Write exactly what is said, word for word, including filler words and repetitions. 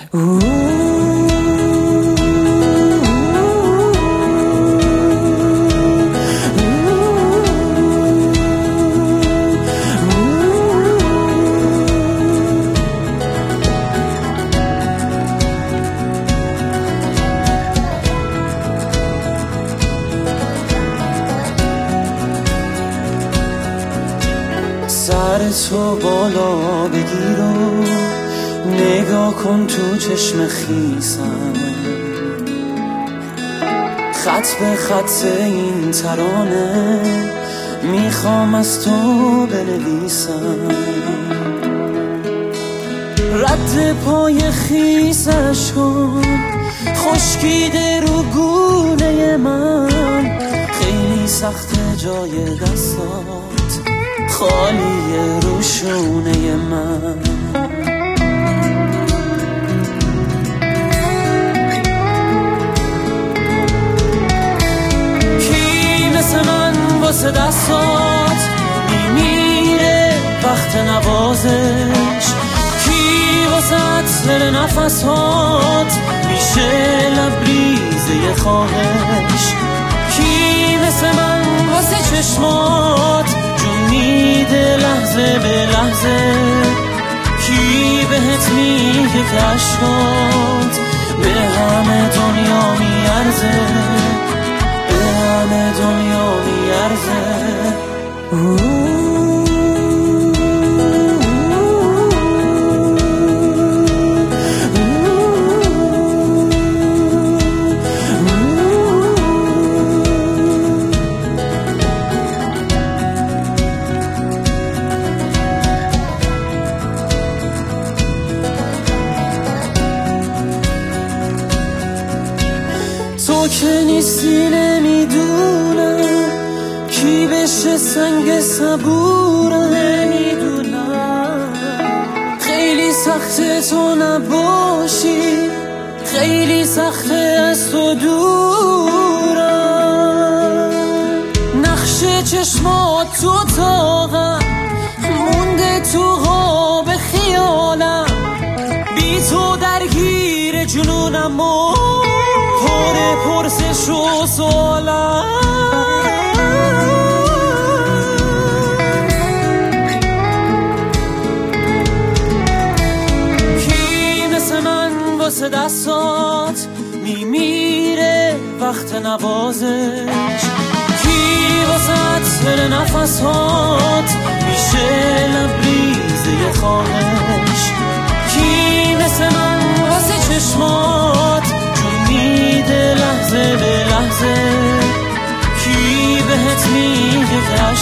سر تو بالا بگیر و نگاه کن تو چشم خیسم، خط به خط این ترانه میخوام از تو بنویسم. رد پای خیسش کن خشکیده رو گونه من، خیلی سخت جای دستات خالی روشونه من. کی مثل من واسه دستات میمیره وقت نوازش، کی واسه عطر نفسات میشه لبریزه خواهش، کی مثل من واسه چشمات میده لحظه به لحظه، کی بهت میگه که عشقات به همه دنیا میارزه، به همه دنیا میارزه. تو که نیستی نمیدونم کی بشه سنگ صبورم، نمیدونم خیلی سخته تو نباشی، خیلی سخته از تو دورم. نقش چشمات تو تاقم مونده تو خواب خیالم، بی تو درگیر جنونم و پر پرسش و سوالم. کی مثل من واسه دستات میمیره وقت نوازش، کی واسه عطر نفسات میشه لبریزه خواهش، کی مثل من واسه چشمات میده لحظه به لحظه، کی بهت میگه که